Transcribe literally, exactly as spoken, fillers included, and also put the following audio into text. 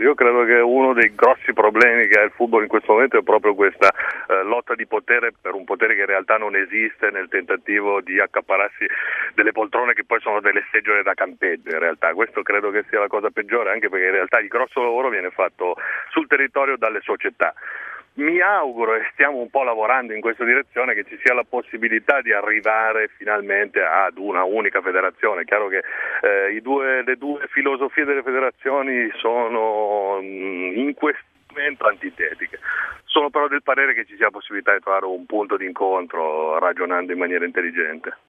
Io credo che uno dei grossi problemi che ha il football in questo momento è proprio questa eh, lotta di potere per un potere che in realtà non esiste, nel tentativo di accaparrarsi delle poltrone che poi sono delle seggiole da campeggio. In realtà questo credo che sia la cosa peggiore, anche perché in realtà il grosso lavoro viene fatto sul territorio dalle società. Mi auguro, e stiamo un po' lavorando in questa direzione, che ci sia la possibilità di arrivare finalmente ad una unica federazione. È chiaro che eh, i due, le due filosofie delle federazioni sono mh, in questo momento antitetiche. Sono però del parere che ci sia la possibilità di trovare un punto di incontro ragionando in maniera intelligente.